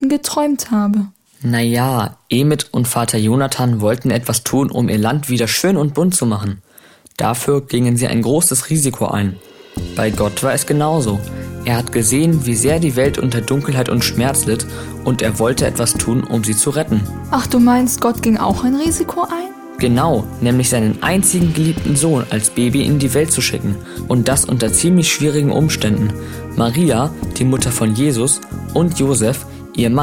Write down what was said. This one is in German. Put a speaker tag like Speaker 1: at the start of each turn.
Speaker 1: geträumt habe.
Speaker 2: Naja, Emmet und Vater Jonathan wollten etwas tun, um ihr Land wieder schön und bunt zu machen. Dafür gingen sie ein großes Risiko ein. Bei Gott war es genauso. Er hat gesehen, wie sehr die Welt unter Dunkelheit und Schmerz litt, und er wollte etwas tun, um sie zu retten.
Speaker 1: Ach, du meinst, Gott ging auch ein Risiko ein?
Speaker 2: Genau, nämlich seinen einzigen geliebten Sohn als Baby in die Welt zu schicken. Und das unter ziemlich schwierigen Umständen. Maria, die Mutter von Jesus, und Josef, ihr Mann,